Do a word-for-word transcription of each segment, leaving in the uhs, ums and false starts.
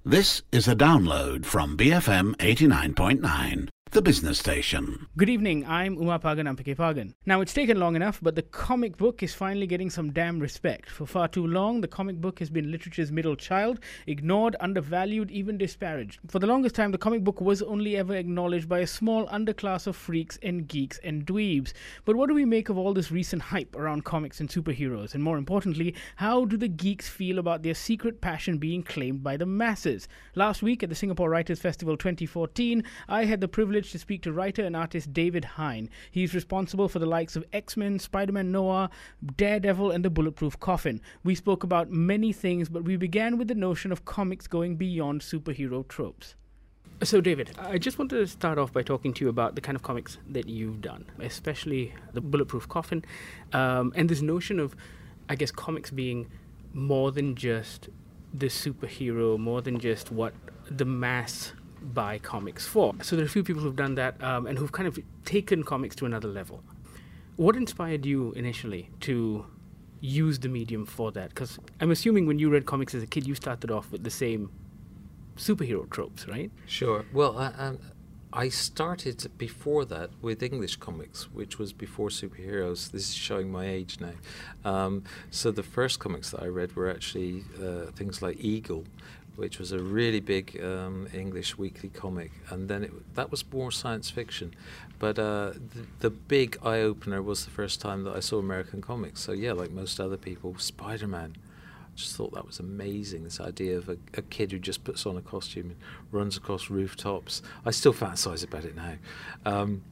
This is a download from B F M eighty-nine point nine, the business station. Good evening, I'm Uma Pagan Ampike Pagan. Now, it's taken long enough, but the comic book is finally getting some damn respect. For far too long, the comic book has been literature's middle child, ignored, undervalued, even disparaged. For the longest time, the comic book was only ever acknowledged by a small underclass of freaks and geeks and dweebs. But what do we make of all this recent hype around comics and superheroes? And more importantly, how do the geeks feel about their secret passion being claimed by the masses? Last week at the Singapore Writers' Festival twenty fourteen, I had the privilege to speak to writer and artist David Hein. He's responsible for the likes of X-Men, Spider-Man Noir, Daredevil, and the Bulletproof Coffin. We spoke about many things, but we began with the notion of comics going beyond superhero tropes. So, David, I just wanted to start off by talking to you about the kind of comics that you've done, especially the Bulletproof Coffin, um, and this notion of, I guess, comics being more than just the superhero, more than just what the mass buy comics for. So there are a few people who've done that um, and who've kind of taken comics to another level. What inspired you initially to use the medium for that? Because I'm assuming when you read comics as a kid, you started off with the same superhero tropes, right? Sure. Well, I, um, I started before that with English comics, which was before superheroes. This is showing my age now. Um, so the first comics that I read were actually uh, things like Eagle, which was a really big um, English weekly comic, and then it, that was more science fiction. But uh, the, the big eye-opener was the first time that I saw American comics. So yeah, like most other people, Spider-Man. I just thought that was amazing, this idea of a, a kid who just puts on a costume and runs across rooftops. I still fantasize about it now. Um,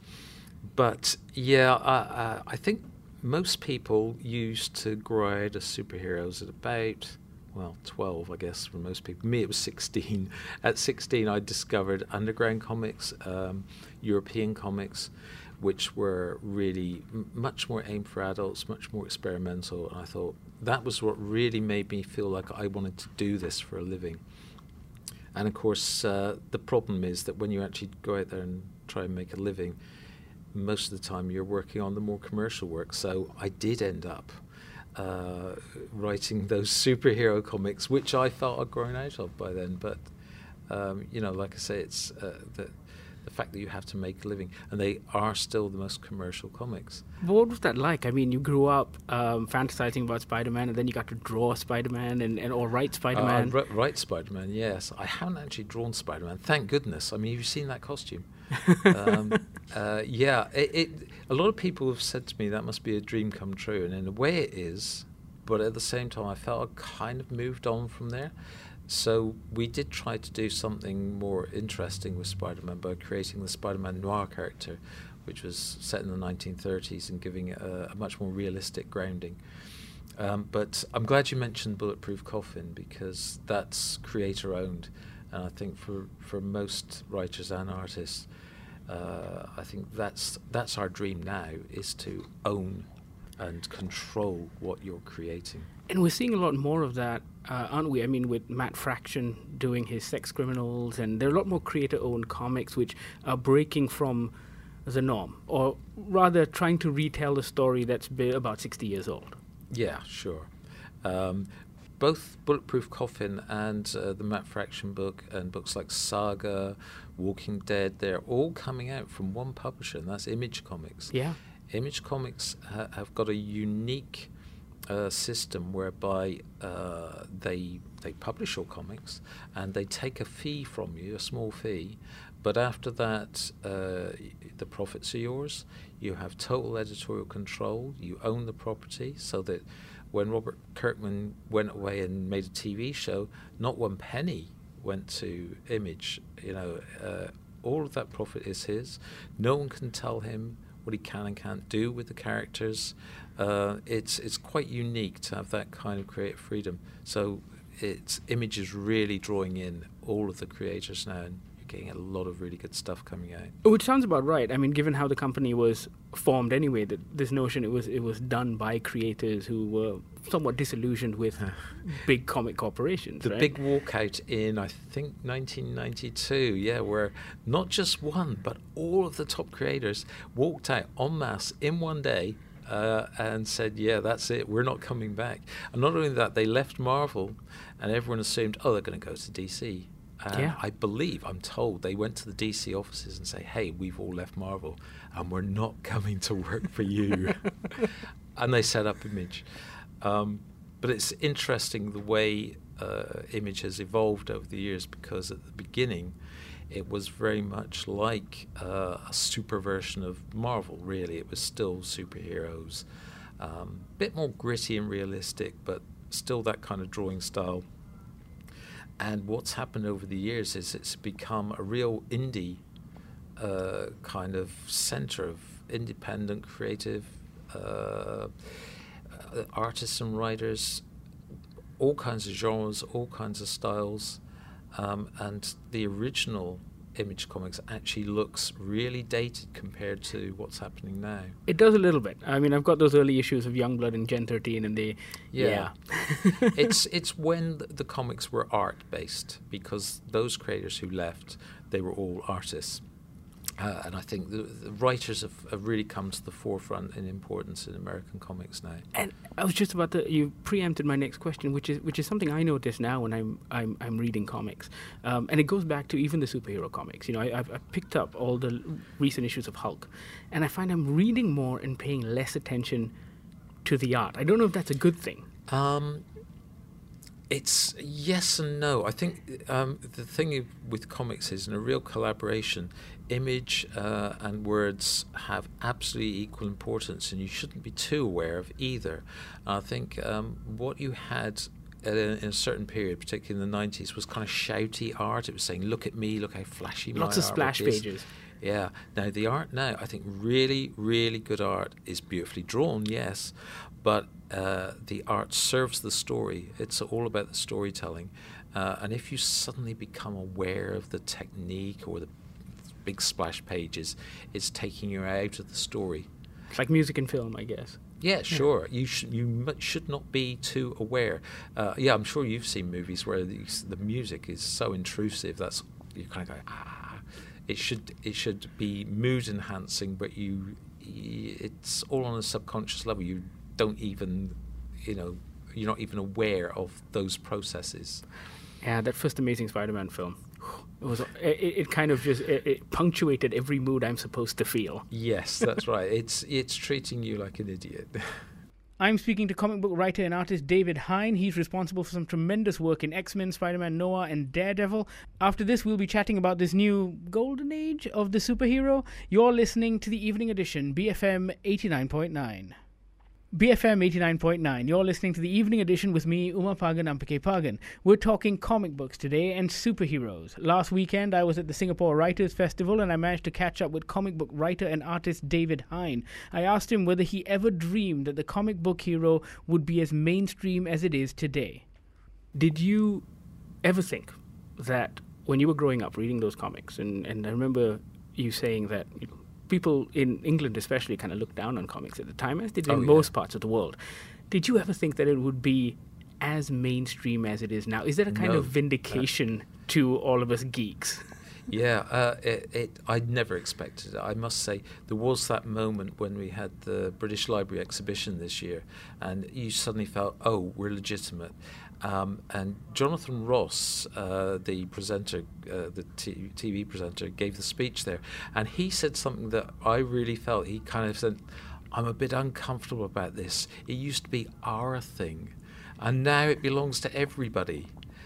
but yeah, I, I, I think most people used to grow out as superheroes at about, well, twelve, I guess, for most people. Me, it was sixteen. At sixteen, I discovered underground comics, um, European comics, which were really m- much more aimed for adults, much more experimental. And I thought that was what really made me feel like I wanted to do this for a living. And of course, uh, the problem is that when you actually go out there and try and make a living, most of the time you're working on the more commercial work. So I did end up Uh, writing those superhero comics, which I felt I'd grown out of by then. But um, you know, like I say, it's uh, the the fact that you have to make a living, and they are still the most commercial comics. But what was that like? I mean, you grew up um, fantasizing about Spider-Man, and then you got to draw Spider-Man and, and or write Spider-Man. Uh, I write Spider-Man, yes. I haven't actually drawn Spider-Man, thank goodness. I mean, you've seen that costume. um, uh, yeah, it, it, a lot of people have said to me that must be a dream come true, and in a way it is, but at the same time I felt I kind of moved on from there. So we did try to do something more interesting with Spider-Man by creating the Spider-Man Noir character, which was set in the nineteen thirties and giving it a, a much more realistic grounding. Um, but I'm glad you mentioned Bulletproof Coffin, because that's creator-owned. And I think for, for most writers and artists, uh, I think that's that's our dream now, is to own and control what you're creating. And we're seeing a lot more of that, uh, aren't we? I mean, with Matt Fraction doing his Sex Criminals, and there are a lot more creator-owned comics which are breaking from the norm, or rather trying to retell a story that's been about sixty years old. Yeah, sure. Um, both Bulletproof Coffin and uh, the Matt Fraction book and books like Saga, Walking Dead, they're all coming out from one publisher, and that's Image Comics. Yeah. Image Comics ha- have got a unique uh, system whereby uh, they they publish your comics and they take a fee from you, a small fee, but after that uh, the profits are yours. You have total editorial control. You own the property, so that when Robert Kirkman went away and made a T V show, not one penny went to Image. You know, uh, all of that profit is his. No one can tell him what he can and can't do with the characters. Uh, it's it's quite unique to have that kind of creative freedom. So it's Image is really drawing in all of the creators now, and you're getting a lot of really good stuff coming out. Which sounds about right. I mean, given how the company was formed anyway, that this notion it was it was done by creators who were somewhat disillusioned with big comic corporations. The right? big walkout in, I think, nineteen ninety-two, yeah, where not just one, but all of the top creators walked out en masse in one day uh, and said, yeah, that's it, we're not coming back. And not only that, they left Marvel, and everyone assumed, oh, they're going to go to D C. And Yeah. I believe, I'm told, they went to the D C offices and say, hey, we've all left Marvel and we're not coming to work for you. And they set up Image. Um, but it's interesting the way uh, Image has evolved over the years, because at the beginning it was very much like uh, a super version of Marvel, really. It was still superheroes, a um, bit more gritty and realistic, but still that kind of drawing style. And what's happened over the years is it's become a real indie uh, kind of center of independent, creative uh, uh, artists and writers, all kinds of genres, all kinds of styles. Um, and the original Image Comics actually looks really dated compared to what's happening now. It does a little bit. I mean, I've got those early issues of Youngblood and Gen thirteen, and they, yeah. yeah. it's it's when the, the comics were art-based, because those creators who left, they were all artists. Uh, and I think the, the writers have, have really come to the forefront in importance in American comics now. And I was just about to, you preempted my next question, which is which is something I notice now when I'm I'm, I'm reading comics, um, and it goes back to even the superhero comics. You know, I, I've, I've picked up all the recent issues of Hulk, and I find I'm reading more and paying less attention to the art. I don't know if that's a good thing. Um, it's yes and no. I think um, the thing with comics is, in a real collaboration, image uh, and words have absolutely equal importance, and you shouldn't be too aware of either. I think um, what you had at a, in a certain period, particularly in the nineties, was kind of shouty art. It was saying, "Look at me! Look how flashy my Lots of artwork splash is." pages. Yeah. Now the art now, I think, really, really good art is beautifully drawn, yes, but uh, the art serves the story. It's all about the storytelling, uh, and if you suddenly become aware of the technique or the big splash pages, it's taking you out of the story. It's like music and film, I guess. Yeah, sure. You should you m- should not be too aware. Uh, yeah, I'm sure you've seen movies where the, the music is so intrusive. That's you kind of go ah. It should it should be mood enhancing, but you, y- it's all on a subconscious level. You don't even, you know, you're not even aware of those processes. Yeah, that first Amazing Spider-Man film. It was. It, it kind of just it, it punctuated every mood I'm supposed to feel. Yes, that's right. It's it's treating you like an idiot. I'm speaking to comic book writer and artist David Hein. He's responsible for some tremendous work in X-Men, Spider-Man, Noah, and Daredevil. After this, we'll be chatting about this new golden age of the superhero. You're listening to the Evening Edition, B F M eighty-nine point nine. B F M eighty-nine point nine. You're listening to the Evening Edition with me, Uma Pagan Ampake Pagan. We're talking comic books today and superheroes. Last weekend, I was at the Singapore Writers' Festival, and I managed to catch up with comic book writer and artist David Hein. I asked him whether he ever dreamed that the comic book hero would be as mainstream as it is today. Did you ever think that when you were growing up reading those comics, and, and I remember you saying that, you know, people in England especially kind of looked down on comics at the time, as did in oh, yeah. most parts of the world. Did you ever think that it would be as mainstream as it is now? Is that a kind No, of vindication that... to all of us geeks? Yeah, uh, it, it, I never expected it. I must say, there was that moment when we had the British Library exhibition this year, and you suddenly felt, oh, we're legitimate. Um, and Jonathan Ross, uh, the presenter, uh, the t- TV presenter, gave the speech there, and he said something that I really felt. He kind of said, I'm a bit uncomfortable about this. It used to be our thing, and now it belongs to everybody.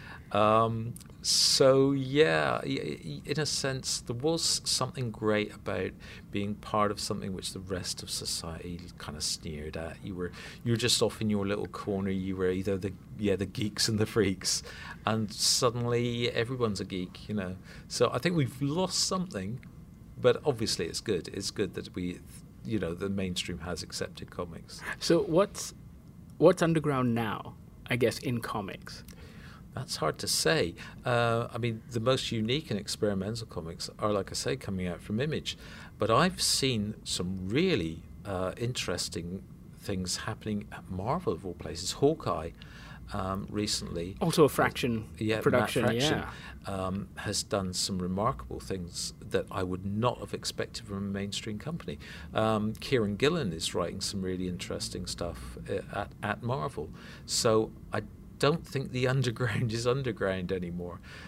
Um, so, yeah, in a sense, there was something great about being part of something which the rest of society kind of sneered at. You were you were just off in your little corner. You were either the yeah the geeks and the freaks, and suddenly everyone's a geek, you know. So I think we've lost something, but obviously it's good. It's good that we, you know, the mainstream has accepted comics. So what's what's underground now, I guess, in comics? That's hard to say. Uh, I mean, the most unique and experimental comics are, like I say, coming out from Image. But I've seen some really uh, interesting things happening at Marvel, of all places. Hawkeye um, recently. Also a Fraction yeah, production, Matt Fraction, yeah. um, has done some remarkable things that I would not have expected from a mainstream company. Um, Kieran Gillen is writing some really interesting stuff uh, at, at Marvel. So I don't think the underground is underground anymore.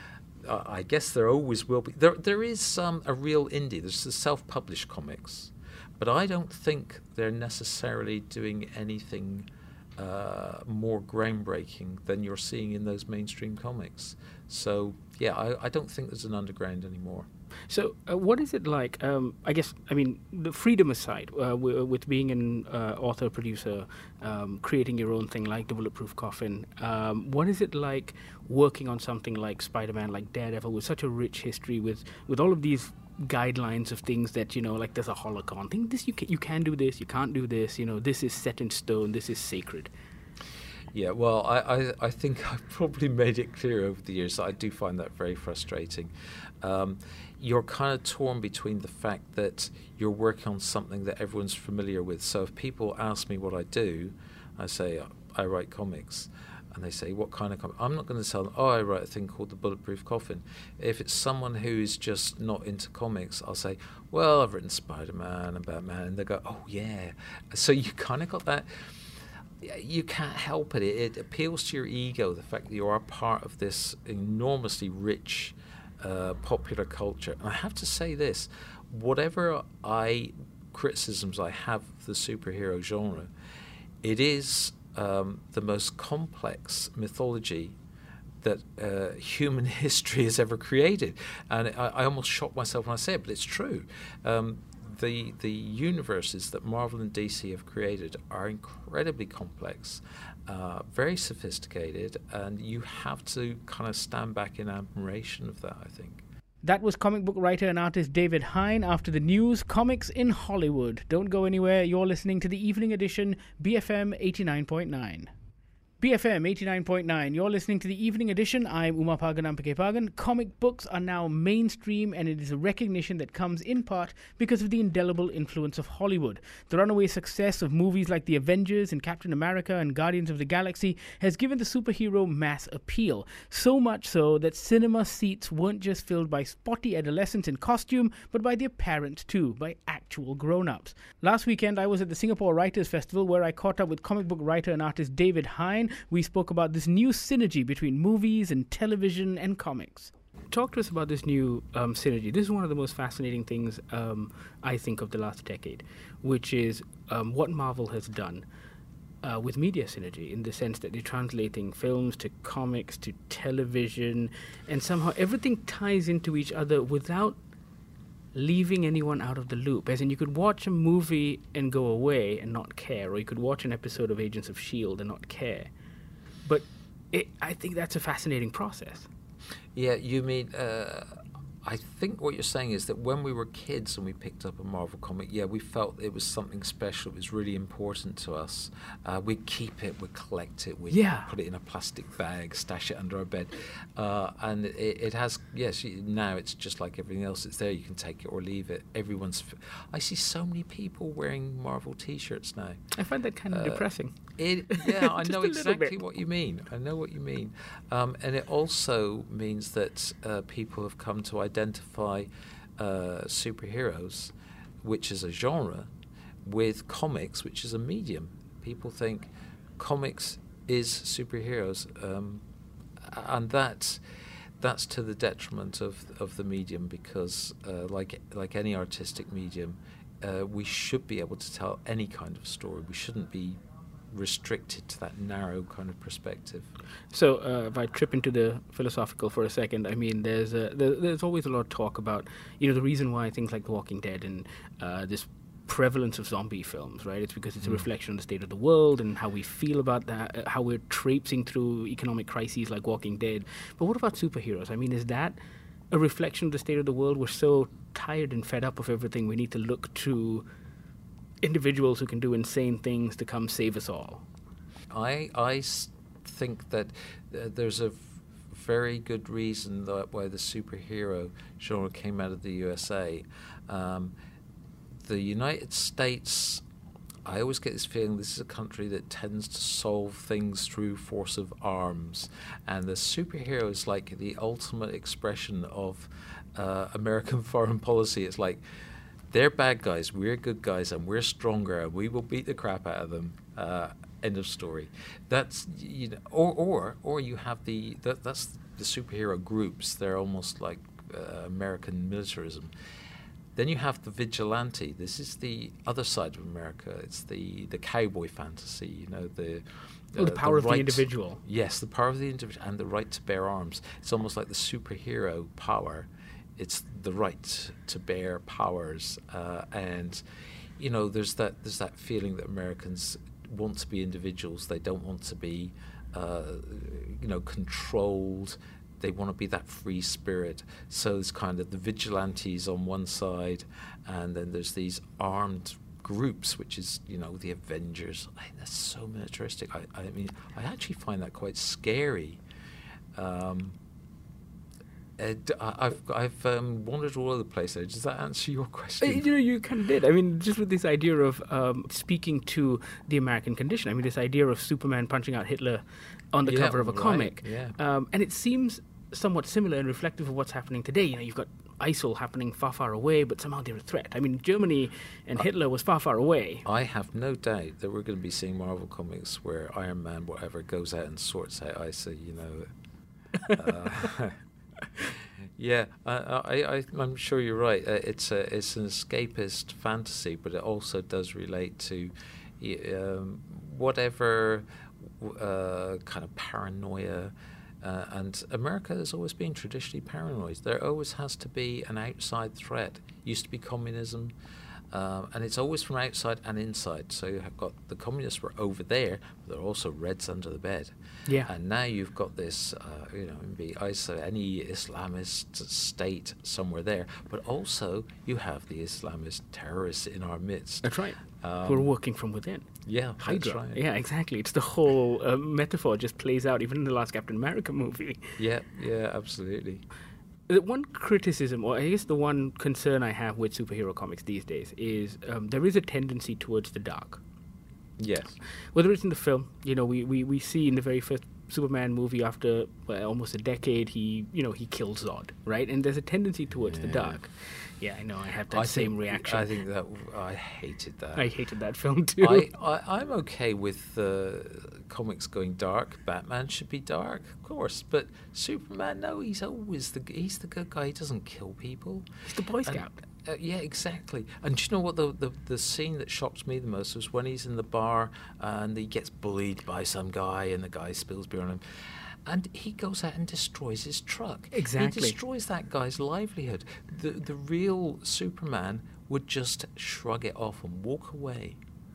uh, I guess there always will be. There, there is um, a real indie. There's the self-published comics, but I don't think they're necessarily doing anything uh, more groundbreaking than you're seeing in those mainstream comics. So yeah, I, I don't think there's an underground anymore. So, uh, what is it like? Um, I guess, I mean, the freedom aside, uh, w- with being an uh, author, producer, um, creating your own thing like the Bulletproof Coffin, um, what is it like working on something like Spider-Man, like Daredevil, with such a rich history, with, with all of these guidelines of things that, you know, like there's a holocron thing, this you can, you can do this, you can't do this, you know, this is set in stone, this is sacred. Yeah, well, I, I, I think I've probably made it clear over the years that I do find that very frustrating. Um, you're kind of torn between the fact that you're working on something that everyone's familiar with. So if people ask me what I do, I say, I write comics. And they say, what kind of comic? I'm not going to tell them, oh, I write a thing called the Bulletproof Coffin. If it's someone who's just not into comics, I'll say, well, I've written Spider-Man and Batman. And they go, oh, yeah. So you kind of got that. You can't help it. It appeals to your ego, the fact that you are part of this enormously rich uh, popular culture. And I have to say this, whatever I criticisms I have of the superhero genre, it is um, the most complex mythology that uh, human history has ever created. And I, I almost shock myself when I say it, but it's true. Um, The the universes that Marvel and D C have created are incredibly complex, uh, very sophisticated, and you have to kind of stand back in admiration of that, I think. That was comic book writer and artist David Hein. After the news, comics in Hollywood. Don't go anywhere. You're listening to the Evening Edition, B F M eighty-nine point nine. B F M eighty-nine point nine, you're listening to the Evening Edition. I'm Uma Pagan Ampake-Pagan. Comic books are now mainstream, and it is a recognition that comes in part because of the indelible influence of Hollywood. The runaway success of movies like The Avengers and Captain America and Guardians of the Galaxy has given the superhero mass appeal. So much so that cinema seats weren't just filled by spotty adolescents in costume, but by their parents too, by actual grown-ups. Last weekend, I was at the Singapore Writers' Festival where I caught up with comic book writer and artist David Hein. We spoke about this new synergy between movies and television and comics. Talk to us about this new um, synergy. This is one of the most fascinating things um, I think of the last decade, which is um, what Marvel has done uh, with media synergy, in the sense that they're translating films to comics to television, and somehow everything ties into each other without leaving anyone out of the loop. As in, you could watch a movie and go away and not care, or you could watch an episode of Agents of S H I E L D and not care. But it, I think that's a fascinating process. Yeah, you mean, uh, I think what you're saying is that when we were kids and we picked up a Marvel comic, yeah, we felt it was something special. It was really important to us. Uh, we'd keep it, we'd collect it, we'd yeah. put it in a plastic bag, stash it under our bed. Uh, and it, it has, yes, now it's just like everything else. It's there, you can take it or leave it. Everyone's, I see so many people wearing Marvel T-shirts now. I find that kind of uh, depressing. It, yeah, I know exactly what you mean. I know what you mean. Um, and it also means that uh, people have come to identify uh, superheroes, which is a genre, with comics, which is a medium. People think comics is superheroes, um, and that's that's to the detriment of of the medium, because uh, like like any artistic medium, uh, we should be able to tell any kind of story. We shouldn't be restricted to that narrow kind of perspective. So uh, if I trip into the philosophical for a second, I mean, there's a, there, there's always a lot of talk about, you know, the reason why things like The Walking Dead and uh, this prevalence of zombie films, right? It's because it's a reflection on the state of the world and how we feel about that, uh, how we're traipsing through economic crises like Walking Dead. But what about superheroes? I mean, is that a reflection of the state of the world? We're so tired and fed up of everything, we need to look to individuals who can do insane things to come save us all. I I think that uh, there's a v- very good reason that why the superhero genre came out of the U S A. Um, the United States, I always get this feeling this is a country that tends to solve things through force of arms, and the superhero is like the ultimate expression of uh, American foreign policy. It's like, they're bad guys, we're good guys, and we're stronger, and we will beat the crap out of them. Uh, end of story. That's, you know, or or or you have the that, that's the superhero groups. They're almost like uh, American militarism. Then you have the vigilante. This is the other side of America. It's the, the cowboy fantasy, you know, the... Oh, the power the of right, the individual. Yes, the power of the individual and the right to bear arms. It's almost like the superhero power. It's the right to bear powers. Uh, and, you know, there's that there's that feeling that Americans want to be individuals. They don't want to be, uh, you know, controlled. They want to be that free spirit. So it's kind of the vigilantes on one side, and then there's these armed groups, which is, you know, the Avengers. I, that's so militaristic. I, I mean, I actually find that quite scary. Um, it, I, I've I've um, wandered all over the place there. Does that answer your question? Uh, You know, you kind of did. I mean, just with this idea of um, speaking to the American condition. I mean, this idea of Superman punching out Hitler on the Yeah, cover of a right, comic. yeah. Um, and it seems somewhat similar and reflective of what's happening today. You know, you've got I S I L happening far, far away, but somehow they're a threat. I mean, Germany and Hitler was far, far away. I have no doubt that we're going to be seeing Marvel comics where Iron Man, whatever, goes out and sorts out I S I, you know. Uh, yeah, I, I, I, I'm sure you're right. Uh, it's a, it's an escapist fantasy, but it also does relate to um, whatever uh, kind of paranoia. Uh, and America has always been traditionally paranoid. There always has to be an outside threat. Used to be communism, uh, and it's always from outside and inside. So you have got the communists were over there, but there are also Reds under the bed. Yeah. And now you've got this, uh, you know, maybe I S I L, any Islamist state somewhere there, but also you have the Islamist terrorists in our midst. That's right. Um, Who are working from within. Yeah, Hydra. that's right. Yeah, exactly. It's the whole uh, metaphor just plays out even in the last Captain America movie. Yeah, yeah, absolutely. The one criticism, or I guess the one concern I have with superhero comics these days is um, there is a tendency towards the dark. Yes. Whether it's in the film, you know, we, we, we see in the very first Superman movie after well, almost a decade, he, you know, he kills Zod, right? And there's a tendency towards the Yeah. dark. Yeah, I know, I have that I same think, reaction. I think that I hated that. I hated that film too. I, I, I'm okay with uh, comics going dark. Batman should be dark, of course, but Superman, no, he's always the he's the good guy. He doesn't kill people. It's the Boy And, Scout. uh, yeah, exactly. And do you know what the, the the scene that shocked me the most was when he's in the bar and he gets bullied by some guy and the guy spills beer on him. And he goes out and destroys his truck. Exactly. He destroys that guy's livelihood. The the real Superman would just shrug it off and walk away.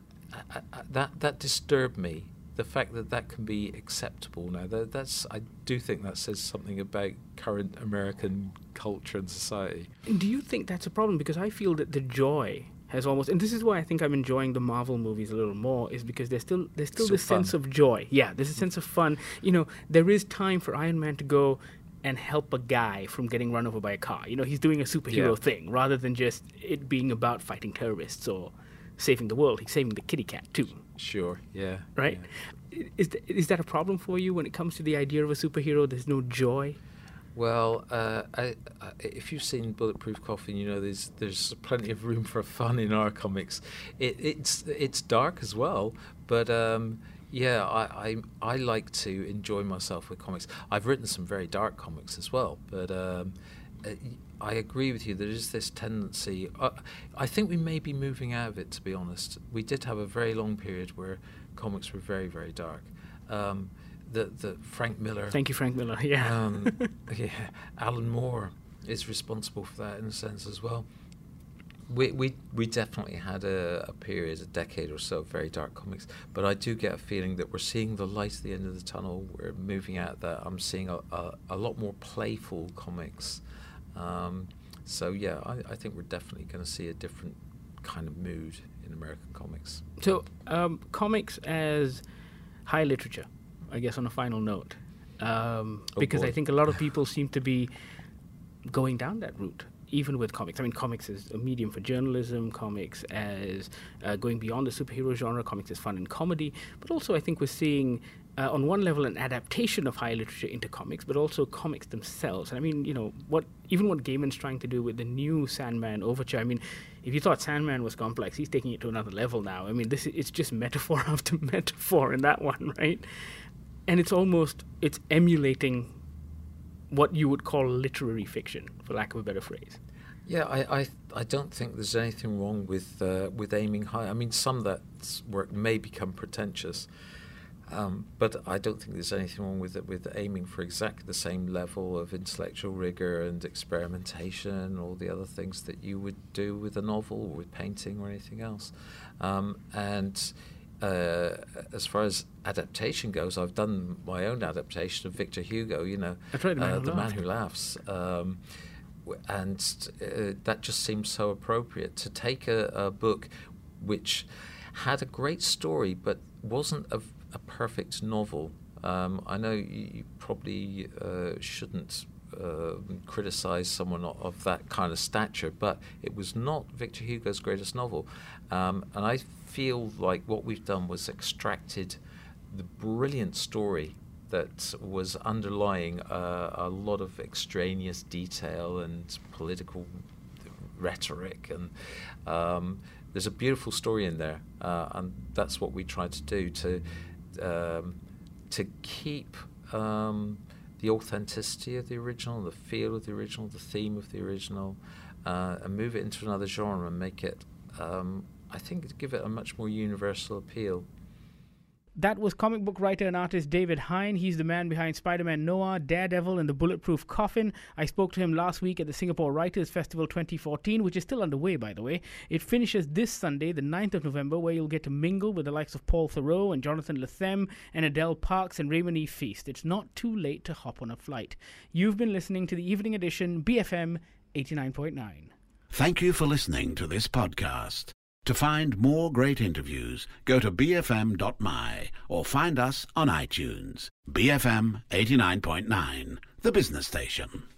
I, I, that that disturbed me. The fact that that can be acceptable now. That, that's I do think that says something about current American culture and society. And do you think that's a problem? Because I feel that the joy has almost, and this is why I think I'm enjoying the Marvel movies a little more, is because there's still there's still So this sense fun. of joy. Yeah, there's a sense of fun. You know, there is time for Iron Man to go and help a guy from getting run over by a car. You know, he's doing a superhero Yeah. thing rather than just it being about fighting terrorists or saving the world. He's saving the kitty cat too, Sure, yeah. right? yeah. Is th- is that a problem for you when it comes to the idea of a superhero? There's no joy. Well, uh, I, I, if you've seen Bulletproof Coffin, you know there's there's plenty of room for fun in our comics. It, it's it's dark as well, but um, yeah, I, I I like to enjoy myself with comics. I've written some very dark comics as well, but um, I agree with you. There is this tendency. Uh, I think we may be moving out of it. To be honest, we did have a very long period where comics were very very dark. Um, The, the Frank Miller. Thank you, Frank Miller. Yeah. Um, yeah, Alan Moore is responsible for that in a sense as well. We we we definitely had a, a period, a decade or so of very dark comics. But I do get a feeling that we're seeing the light at the end of the tunnel. We're moving out of that. I'm seeing a, a, a lot more playful comics. Um, so yeah, I, I think we're definitely going to see a different kind of mood in American comics. So, um, comics as high literature, I guess, on a final note, um, Oh, because boy. I think a lot of people seem to be going down that route, even with comics. I mean, comics is a medium for journalism, comics as uh, going beyond the superhero genre, comics as fun and comedy, but also I think we're seeing, uh, on one level, an adaptation of high literature into comics, but also comics themselves. And I mean, you know, what even what Gaiman's trying to do with the new Sandman Overture, I mean, if you thought Sandman was complex, he's taking it to another level now. I mean, this it's just metaphor after metaphor in that one, right? And it's almost, it's emulating what you would call literary fiction, for lack of a better phrase. Yeah, I, I, I don't think there's anything wrong with uh, with aiming high. I mean, some of that work may become pretentious, um, but I don't think there's anything wrong with it, with aiming for exactly the same level of intellectual rigor and experimentation, all the other things that you would do with a novel or with painting or anything else. Um, and uh, as far as adaptation goes, I've done my own adaptation of Victor Hugo. You know, That's right, The Man uh, Who The Man Laughs. Who Laughs. Um, and uh, that just seems so appropriate to take a, a book which had a great story but wasn't a, a perfect novel. Um, I know you, you probably uh, shouldn't uh, criticize someone of, of that kind of stature, but it was not Victor Hugo's greatest novel. Um, and I feel like what we've done was extracted the brilliant story that was underlying uh, a lot of extraneous detail and political rhetoric, and um, there's a beautiful story in there, uh, and that's what we tried to do, to um, to keep um, the authenticity of the original, the feel of the original, the theme of the original, uh, and move it into another genre and make it, um, I think, give it a much more universal appeal. That was comic book writer and artist David Hein. He's the man behind Spider-Man Noir, Daredevil, and The Bulletproof Coffin. I spoke to him last week at the Singapore Writers' Festival twenty fourteen, which is still underway, by the way. It finishes this Sunday, the ninth of November, where you'll get to mingle with the likes of Paul Theroux and Jonathan Lethem and Adele Parks and Raymond E. Feast. It's not too late to hop on a flight. You've been listening to the Evening Edition, B F M eighty-nine point nine. Thank you for listening to this podcast. To find more great interviews, go to b f m dot m y or find us on iTunes. B F M eighty-nine point nine, the business station.